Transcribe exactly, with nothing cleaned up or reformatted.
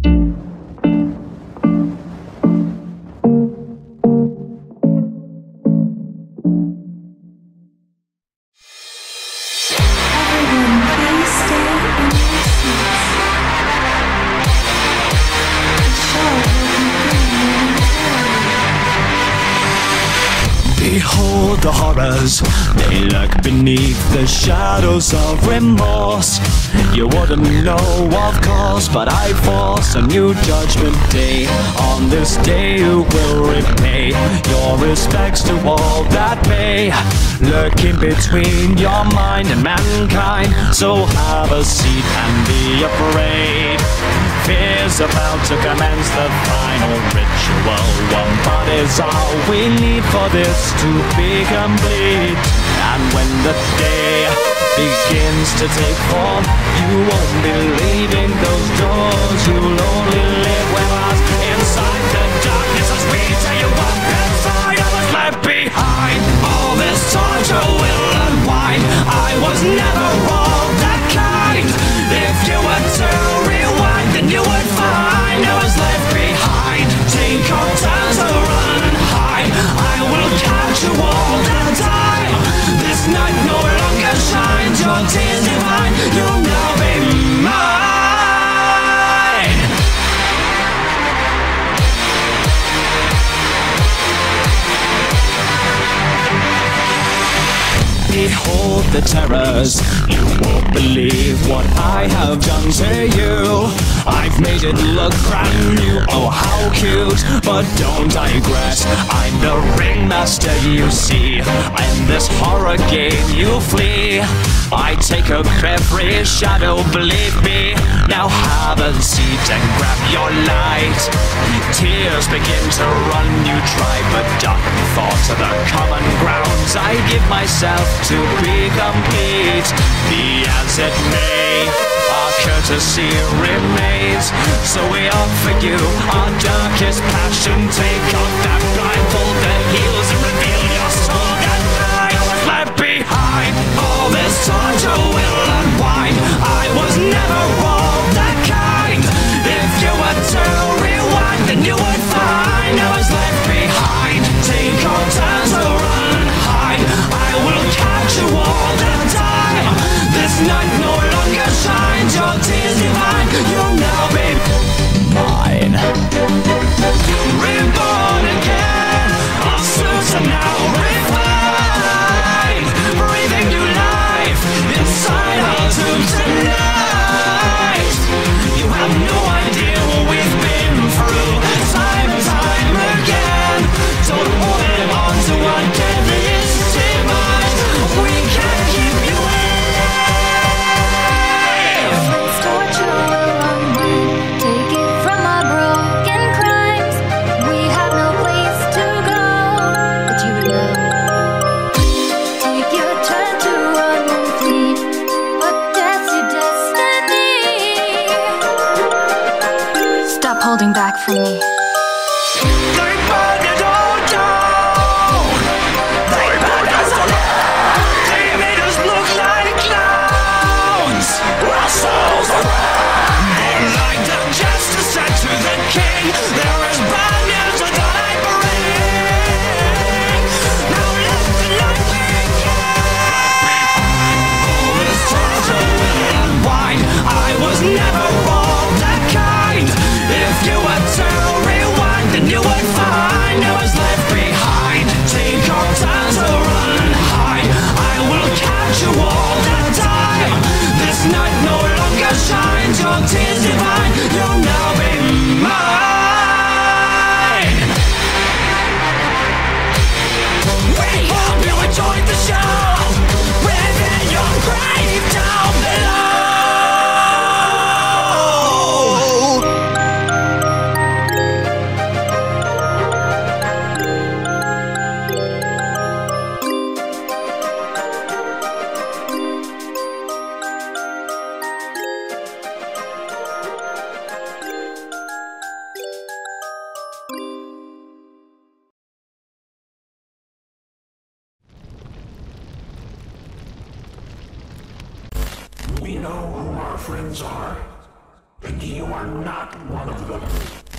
Behold the horrors, they lurk beneath the shadows of remorse. You wouldn't know, of course, but I force a new judgment day. On this day you will repay your respects to all that may lurk in between your mind and mankind. So have a seat and be afraid. Fear's about to commence the final ritual. One body's all we need for this to be complete. And when the day begins to take form, you won't be leaving those doors. You'll only live with us inside the darkness as we tell you what inside of us left behind. All this torture will unwind. I was never all that kind. If you were to rewind, then you would find I was left behind. Take your time to run and hide. I will catch you all the time. This night no longer shines. Your tears divine. You'll now be mine. Behold the terrors, you won't believe what I have done to you. I've made it look brand new, oh how cute. But don't digress, I'm the ringmaster you see. In this horror game you flee. I take up every shadow, believe me. Now have a seat and grab your light. Tears begin to run, you try, but dark thoughts are the common grounds. I give myself to be complete. Be as it may, our courtesy remains. So we offer you our darkest passion. Take off that blindfold that heals and reveal your soul. That night was left behind. All this torture will unwind. I was never all that kind. If you were to rewind, then you would find I was left behind. Take your time to run and hide. I will catch you all the time. This night no longer shines. Your tears divine. You'll now be mine. Reborn again. Our suits are now refined. Breathing new life inside our tombs tonight. You have no idea what we've been through. Time and time again. Don't hold it on to our deadliest demise. We can't keep you alive. This torture will unwind. Take it from our broken crimes. We have no place to go, but you know. Take your turn to run and flee, but that's your destiny. Stop holding back from me. They burned it all down. They burned us alive. They made us look like clowns. Our souls are wrong. They like the justice sent to the king. There is bad news I thought I'd bring. Now let the light begin. All this torture will unwind. I was never all that kind. If you were to rewind, then you would find I was left behind. Take your time to run and hide. I will catch you all the time. This night no longer shines. Your tears divine. You'll now be mine. We hope you enjoyed the show. Within your grave down below. We know who our friends are, and You are not one of them.